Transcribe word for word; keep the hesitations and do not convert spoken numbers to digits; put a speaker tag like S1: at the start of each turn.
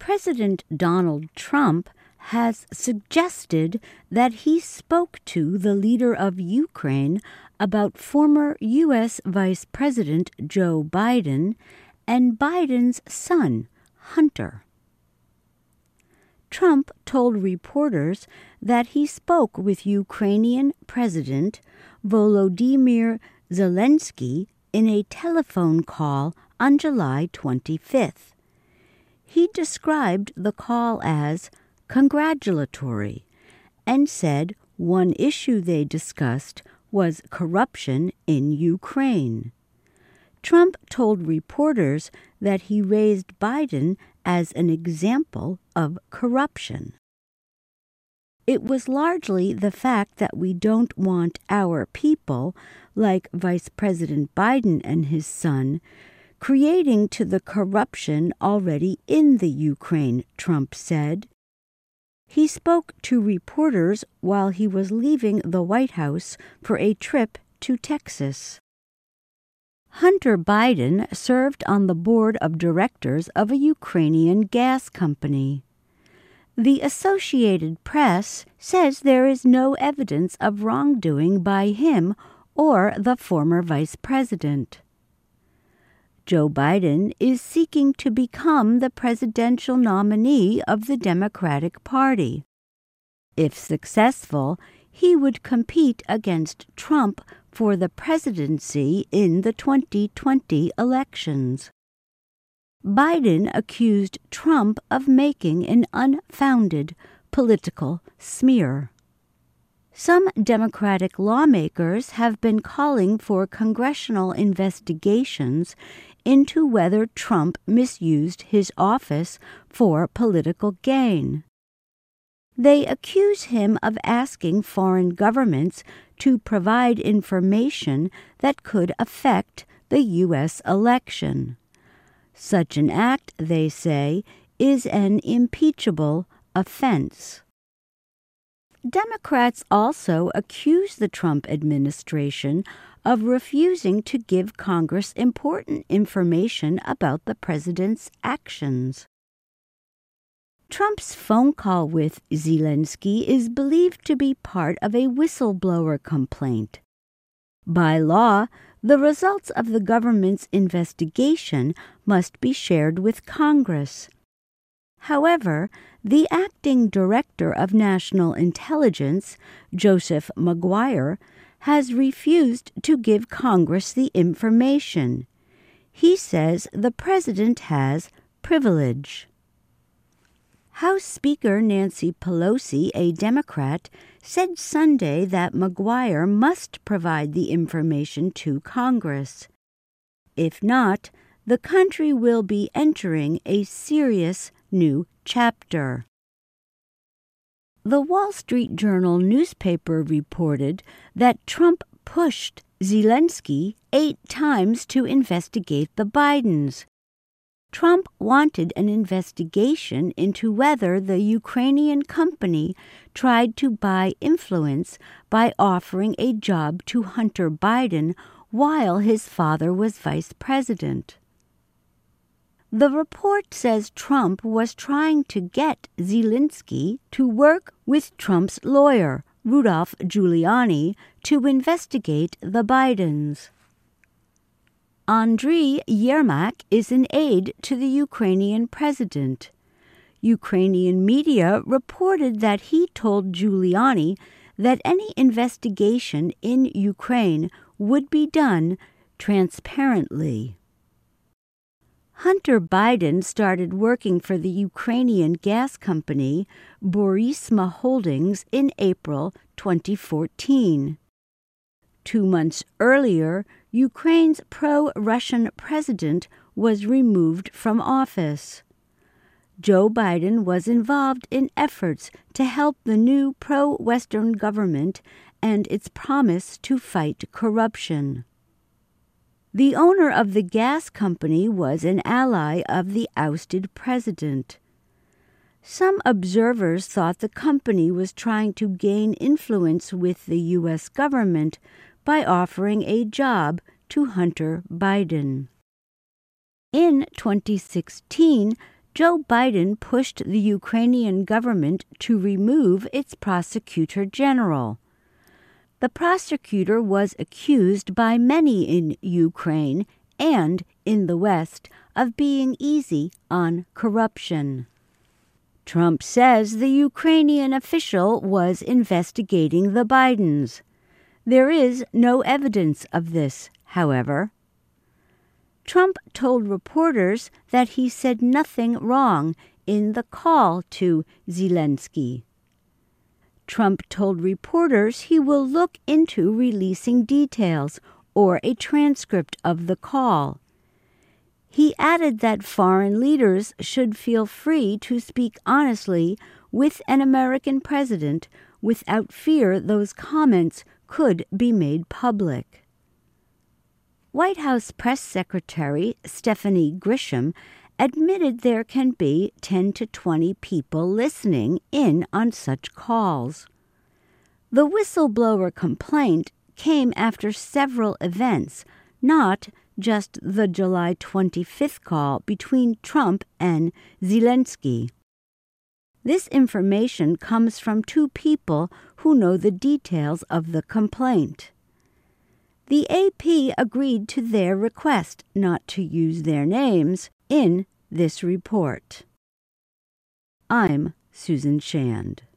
S1: President Donald Trump has suggested that he spoke to the leader of Ukraine about former U S Vice President Joe Biden and Biden's son, Hunter. Trump told reporters that he spoke with Ukrainian President Volodymyr Zelensky in a telephone call on July twenty-fifth. He described the call as congratulatory and said one issue they discussed was corruption in Ukraine. Trump told reporters that he raised Biden as an example of corruption. It was largely the fact that we don't want our people, like Vice President Biden and his son, creating to the corruption already in the Ukraine, Trump said. He spoke to reporters while he was leaving the White House for a trip to Texas. Hunter Biden served on the board of directors of a Ukrainian gas company. The Associated Press says there is no evidence of wrongdoing by him or the former vice president. Joe Biden is seeking to become the presidential nominee of the Democratic Party. If successful, he would compete against Trump for the presidency in the twenty twenty elections. Biden accused Trump of making an unfounded political smear. Some Democratic lawmakers have been calling for congressional investigations into whether Trump misused his office for political gain. They accuse him of asking foreign governments to provide information that could affect the U S election. Such an act, they say, is an impeachable offense. Democrats also accuse the Trump administration of refusing to give Congress important information about the president's actions. Trump's phone call with Zelensky is believed to be part of a whistleblower complaint. By law, the results of the government's investigation must be shared with Congress. However, the acting director of national intelligence, Joseph Maguire, has refused to give Congress the information. He says the president has privilege. House Speaker Nancy Pelosi, a Democrat, said Sunday that Maguire must provide the information to Congress. If not, the country will be entering a serious new chapter. The Wall Street Journal newspaper reported that Trump pushed Zelensky eight times to investigate the Bidens. Trump wanted an investigation into whether the Ukrainian company tried to buy influence by offering a job to Hunter Biden while his father was vice president. The report says Trump was trying to get Zelensky to work with Trump's lawyer, Rudolph Giuliani, to investigate the Bidens. Andriy Yermak is an aide to the Ukrainian president. Ukrainian media reported that he told Giuliani that any investigation in Ukraine would be done transparently. Hunter Biden started working for the Ukrainian gas company Burisma Holdings in April twenty fourteen. Two months earlier, Ukraine's pro-Russian president was removed from office. Joe Biden was involved in efforts to help the new pro-Western government and its promise to fight corruption. The owner of the gas company was an ally of the ousted president. Some observers thought the company was trying to gain influence with the U S government by offering a job to Hunter Biden. In twenty sixteen, Joe Biden pushed the Ukrainian government to remove its prosecutor general. The prosecutor was accused by many in Ukraine and in the West of being easy on corruption. Trump says the Ukrainian official was investigating the Bidens. There is no evidence of this, however. Trump told reporters that he said nothing wrong in the call to Zelensky. Trump told reporters he will look into releasing details or a transcript of the call. He added that foreign leaders should feel free to speak honestly with an American president without fear those comments could be made public. White House Press Secretary Stephanie Grisham admitted there can be ten to twenty people listening in on such calls. The whistleblower complaint came after several events, not just the July twenty-fifth call between Trump and Zelensky. This information comes from two people who know the details of the complaint. The A P agreed to their request not to use their names in this report. I'm Susan Shand.